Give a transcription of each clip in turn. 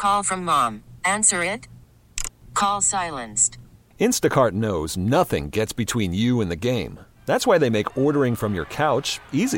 Call from mom. Answer it. Call silenced. Instacart knows nothing gets between you and the game. That's why they make ordering from your couch easy.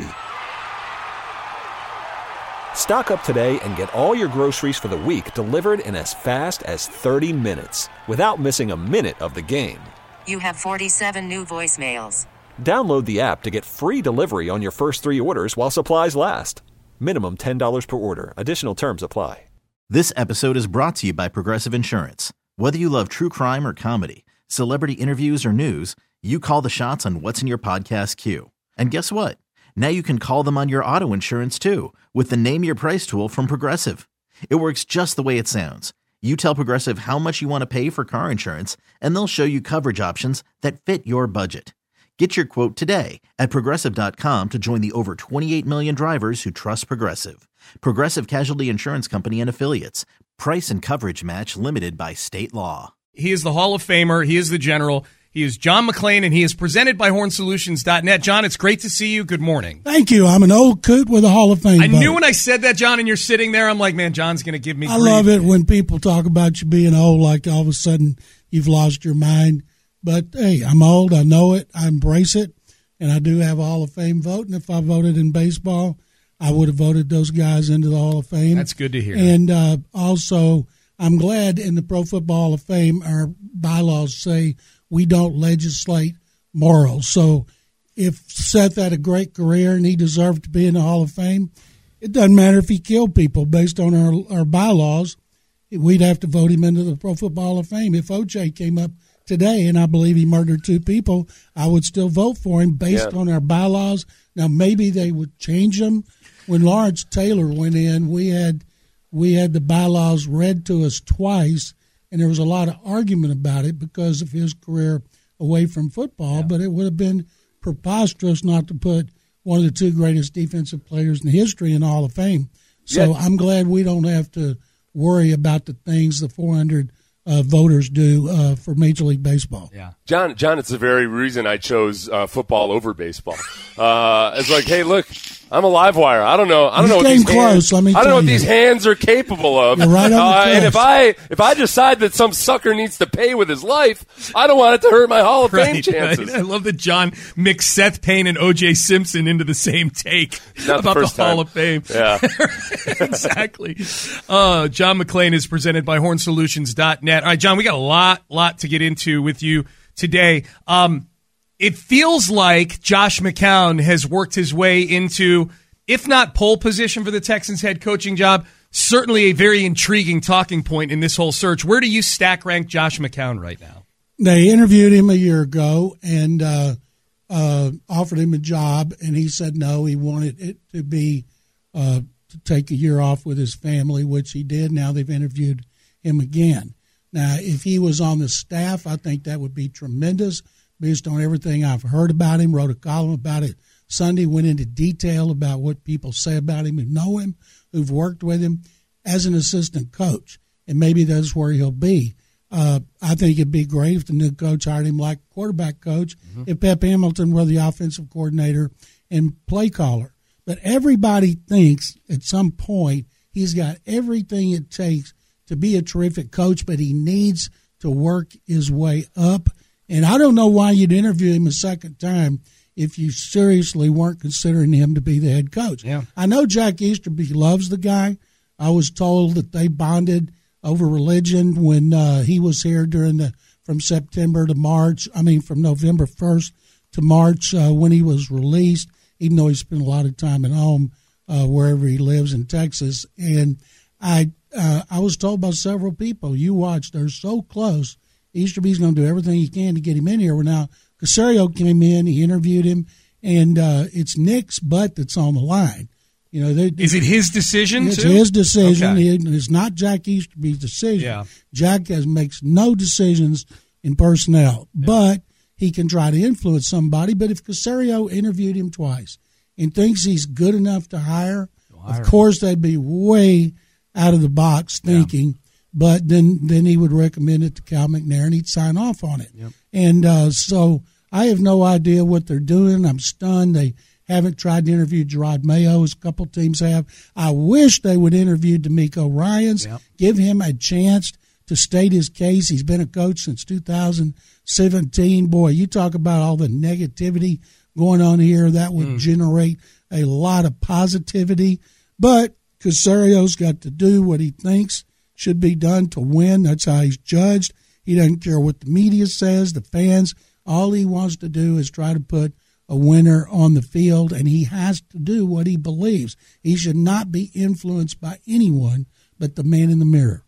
Stock up today and get all your groceries for the week delivered in as fast as 30 minutes without missing a minute of the game. You have 47 new voicemails. Download the app to get free delivery on your first 3 orders while supplies last. Minimum $10 per order. Additional terms apply. This episode is brought to you by Progressive Insurance. Whether you love true crime or comedy, celebrity interviews or news, you call the shots on what's in your podcast queue. And guess what? Now you can call them on your auto insurance too with the Name Your Price tool from Progressive. It works just the way it sounds. You tell Progressive how much you want to pay for car insurance, and they'll show you coverage options that fit your budget. Get your quote today at Progressive.com to join the over 28 million drivers who trust Progressive. Progressive Casualty Insurance Company and Affiliates. Price and coverage match limited by state law. He is the Hall of Famer. He is the General. He is John McClain, and he is presented by HornSolutions.net. John, it's great to see you. Good morning. Thank you. I'm an old coot with a Hall of Fame I vote. knew when I said that, John, and you're sitting there, I'm like, man, John's going to give me grief. I love it when people talk about you being old, like all of a sudden you've lost your mind. But, hey, I'm old. I know it. I embrace it. And I do have a Hall of Fame vote. And if I voted in baseball, I would have voted those guys into the Hall of Fame. That's good to hear. And also, I'm glad in the Pro Football Hall of Fame, our bylaws say we don't legislate morals. So if Seth had a great career and he deserved to be in the Hall of Fame, it doesn't matter if he killed people based on our bylaws. We'd have to vote him into the Pro Football Hall of Fame. If O.J. came up today and I believe he murdered 2 people, I would still vote for him based on our bylaws. Now, maybe they would change them. When Lawrence Taylor went in, we had the bylaws read to us twice, and there was a lot of argument about it because of his career away from football, but it would have been preposterous not to put one of the 2 greatest defensive players in history in the Hall of Fame. So I'm glad we don't have to worry about the things the 400 voters do for Major League Baseball. Yeah, John, it's the very reason I chose football over baseball. It's like, hey, look, I'm a live wire. I don't know what these close. I don't know what these hands are capable of. You're right on the and if I decide that some sucker needs to pay with his life, I don't want it to hurt my Hall of Fame chances. Right. I love that John mixed Seth Payne and O.J. Simpson into the same take about the Hall of Fame. Yeah, exactly. John McClain is presented by HornSolutions.net. All right, John, we got a lot to get into with you today. It feels like Josh McCown has worked his way into, if not pole position for the Texans head coaching job, certainly a very intriguing talking point in this whole search. Where do you stack rank Josh McCown right now? They interviewed him a year ago and offered him a job, and he said no. He wanted it to be to take a year off with his family, which he did. Now they've interviewed him again. Now, if he was on the staff, I think that would be tremendous. Based on everything I've heard about him, wrote a column about it Sunday, went into detail about what people say about him who know him, who've worked with him as an assistant coach, and maybe that's where he'll be. I think it'd be great if the new coach hired him like quarterback coach, if Pep Hamilton were the offensive coordinator and play caller. But everybody thinks at some point he's got everything it takes to be a terrific coach, but he needs to work his way up. And I don't know why you'd interview him a second time if you seriously weren't considering him to be the head coach. Yeah. I know Jack Easterby loves the guy. I was told that they bonded over religion when he was here from September to March. From November 1st to March when he was released, even though he spent a lot of time at home wherever he lives in Texas. And I was told by several people, you watch, they're so close. Easterby's going to do everything he can to get him in here. Well, now, Caserio came in, he interviewed him, and it's Nick's butt that's on the line. Is it his decision? It's his decision. Okay. It's not Jack Easterby's decision. Yeah. Jack makes no decisions in personnel, but he can try to influence somebody. But if Caserio interviewed him twice and thinks he's good enough to hire, of course they'd be way out of the box thinking. Yeah. But then he would recommend it to Cal McNair, and he'd sign off on it. Yep. And so I have no idea what they're doing. I'm stunned. They haven't tried to interview Gerard Mayo, as a couple teams have. I wish they would interview D'Amico Ryans, give him a chance to state his case. He's been a coach since 2017. Boy, you talk about all the negativity going on here. That would generate a lot of positivity. But Casario's got to do what he thinks should be done to win. That's how he's judged. He doesn't care what the media says, the fans. All he wants to do is try to put a winner on the field, and he has to do what he believes. He should not be influenced by anyone but the man in the mirror.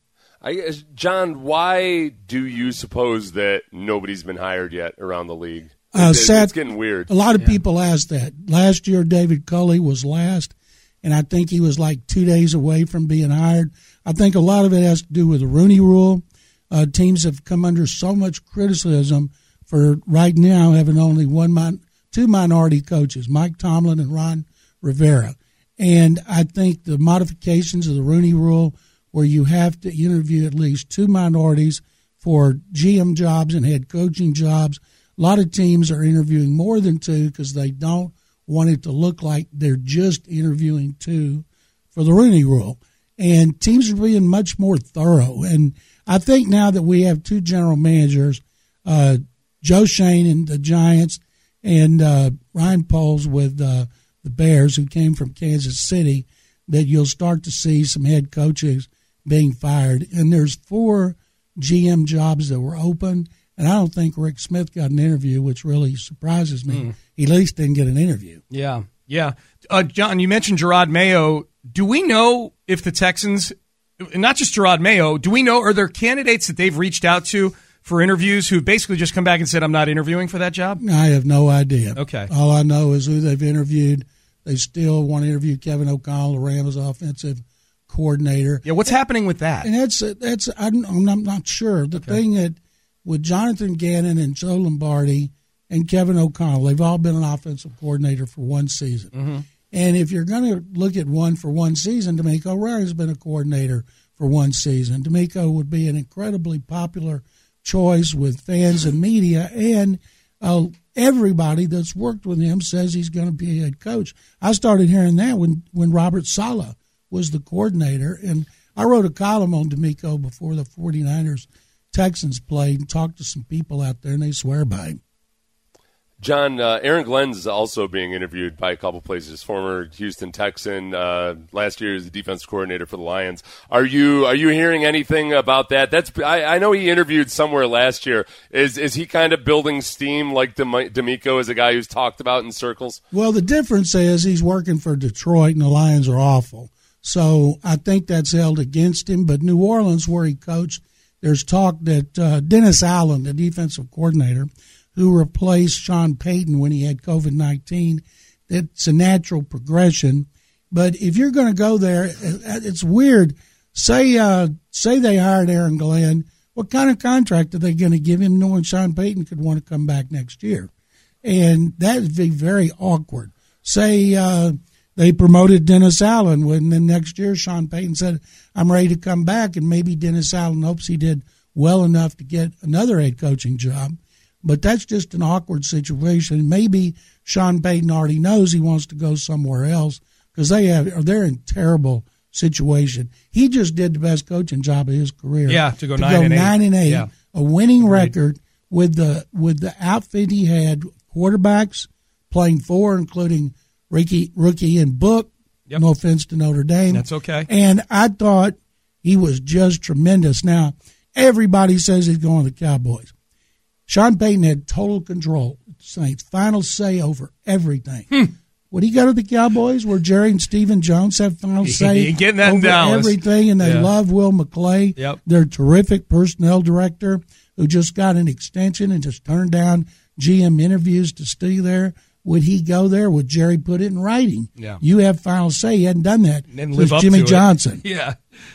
John, why do you suppose that nobody's been hired yet around the league? It's getting weird. A lot of people ask that. Last year, David Culley was last, and I think he was like 2 days away from being hired. I think a lot of it has to do with the Rooney Rule. Teams have come under so much criticism for right now having only two minority coaches, Mike Tomlin and Ron Rivera. And I think the modifications of the Rooney Rule, where you have to interview at least two minorities for GM jobs and head coaching jobs, a lot of teams are interviewing more than two because they don't want it to look like they're just interviewing two for the Rooney Rule. And teams are being much more thorough. And I think now that we have two general managers, Joe Shane in the Giants and Ryan Poles with the Bears, who came from Kansas City, that you'll start to see some head coaches being fired. And there's 4 GM jobs that were open, and I don't think Rick Smith got an interview, which really surprises me. He at least didn't get an interview. Yeah. John, you mentioned Gerard Mayo. Do we know if the Texans, not just Gerard Mayo, are there candidates that they've reached out to for interviews who basically just come back and said, I'm not interviewing for that job? I have no idea. Okay. All I know is who they've interviewed. They still want to interview Kevin O'Connell, the Rams offensive coordinator. Yeah, what's happening with that? And that's I'm not sure. The thing that with Jonathan Gannon and Joe Lombardi and Kevin O'Connell, they've all been an offensive coordinator for one season. Mm-hmm. And if you're going to look at one for one season, D'Amico Ryans been a coordinator for one season. D'Amico would be an incredibly popular choice with fans and media, and everybody that's worked with him says he's going to be a head coach. I started hearing that when Robert Saleh was the coordinator, and I wrote a column on D'Amico before the 49ers Texans played and talked to some people out there, and they swear by him. John, Aaron Glenn is also being interviewed by a couple places. Former Houston Texan, last year as the defensive coordinator for the Lions. Are you hearing anything about that? I know he interviewed somewhere last year. Is he kind of building steam like D'Amico is a guy who's talked about in circles? Well, the difference is he's working for Detroit, and the Lions are awful. So I think that's held against him. But New Orleans, where he coached, there's talk that Dennis Allen, the defensive coordinator, who replaced Sean Payton when he had COVID-19. It's a natural progression. But if you're going to go there, it's weird. Say they hired Aaron Glenn. What kind of contract are they going to give him knowing Sean Payton could want to come back next year? And that would be very awkward. Say they promoted Dennis Allen when then next year Sean Payton said, I'm ready to come back, and maybe Dennis Allen hopes he did well enough to get another head coaching job. But that's just an awkward situation. Maybe Sean Payton already knows he wants to go somewhere else because they're in terrible situation. He just did the best coaching job of his career. Yeah, to go 9-8. Yeah. A winning record with the outfit he had, quarterbacks playing 4, including rookie and Book. Yep. No offense to Notre Dame. That's okay. And I thought he was just tremendous. Now, everybody says he's going to the Cowboys. Sean Payton had total control, Saints, final say over everything. Would he go to the Cowboys where Jerry and Stephen Jones have final say over everything, and they love Will McClay, their terrific personnel director, who just got an extension and just turned down GM interviews to stay there? Would he go there? Would Jerry put it in writing? Yeah. You have final say. He hadn't done that since Jimmy Johnson. Yeah.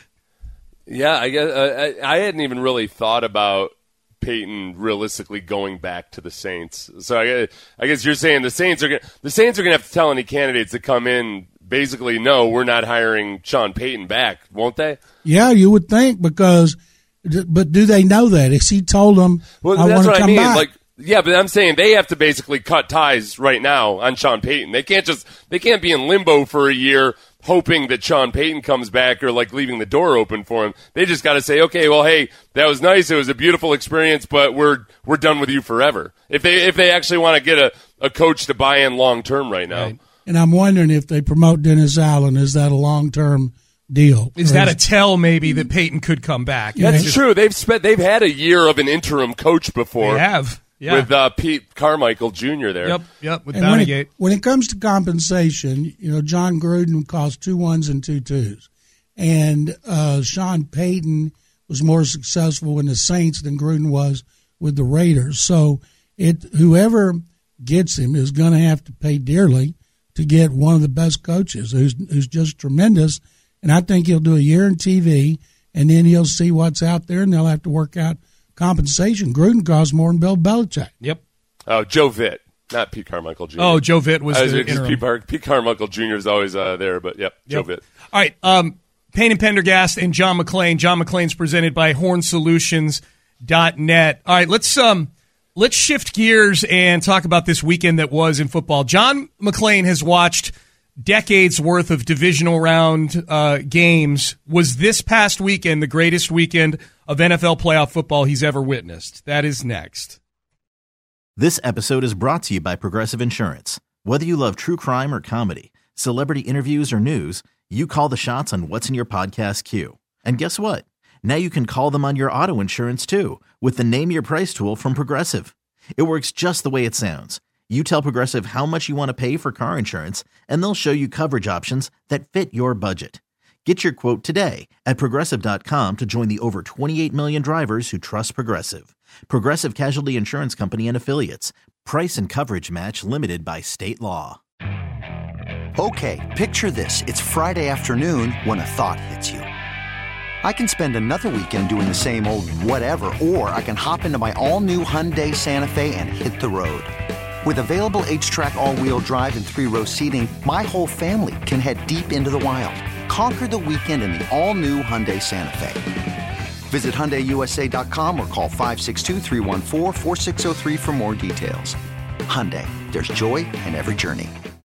Yeah, I guess I hadn't even really thought about Peyton realistically going back to the Saints. So I guess you're saying the Saints are going to have to tell any candidates that come in basically, no, we're not hiring Sean Payton back, won't they? Yeah, you would think, but do they know that? If he told them, well, I that's want what to I come mean. back. Like Yeah, but I'm saying they have to basically cut ties right now on Sean Payton. They can't be in limbo for a year hoping that Sean Payton comes back or like leaving the door open for him. They just got to say, okay, well, hey, that was nice. It was a beautiful experience, but we're done with you forever. If they actually want to get a coach to buy in long term right now. Right. And I'm wondering if they promote Dennis Allen, is that a long-term deal? Is that a tell maybe that Payton could come back? That's true. They've had a year of an interim coach before. They have. Yeah. With Pete Carmichael Jr. there. Yep, with And Bountygate. when it comes to compensation, John Gruden cost 2 1s and 2 2s. And Sean Payton was more successful in the Saints than Gruden was with the Raiders. So whoever gets him is going to have to pay dearly to get one of the best coaches who's just tremendous. And I think he'll do a year in TV, and then he'll see what's out there, and they'll have to work out compensation. Gruden costs more than Bill Belichick. Yep. Oh, Joe Vitt, not Pete Carmichael Jr. Oh, Joe Vitt was the interim. Pete Carmichael Jr. is always there, but Joe Vitt. All right, Payne and Pendergast and John McClain. John McClain's presented by HornSolutions.net. All right, let's shift gears and talk about this weekend that was in football. John McClain has watched decades worth of divisional round games. Was this past weekend the greatest weekend of NFL playoff football he's ever witnessed? That is next. This episode is brought to you by Progressive Insurance. Whether you love true crime or comedy, celebrity interviews or news, you call the shots on what's in your podcast queue. And guess what? Now you can call them on your auto insurance too with the Name Your Price tool from Progressive. It works just the way it sounds. You tell Progressive how much you want to pay for car insurance, and they'll show you coverage options that fit your budget. Get your quote today at Progressive.com to join the over 28 million drivers who trust Progressive. Progressive Casualty Insurance Company and Affiliates. Price and coverage match limited by state law. Okay, picture this. It's Friday afternoon when a thought hits you. I can spend another weekend doing the same old whatever, or I can hop into my all-new Hyundai Santa Fe and hit the road. With available H-Track all-wheel drive and 3-row seating, my whole family can head deep into the wild. Conquer the weekend in the all-new Hyundai Santa Fe. Visit HyundaiUSA.com or call 562-314-4603 for more details. Hyundai, there's joy in every journey.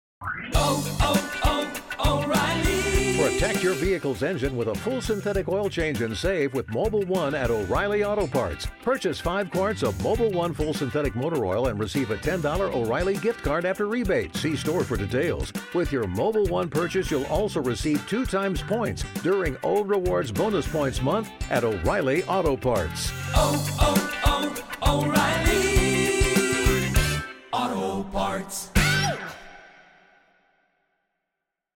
Protect your vehicle's engine with a full synthetic oil change and save with Mobil 1 at O'Reilly Auto Parts. Purchase 5 quarts of Mobil 1 full synthetic motor oil and receive a $10 O'Reilly gift card after rebate. See store for details. With your Mobil 1 purchase, you'll also receive 2 times points during O Rewards Bonus Points Month at O'Reilly Auto Parts. O'Reilly Auto Parts.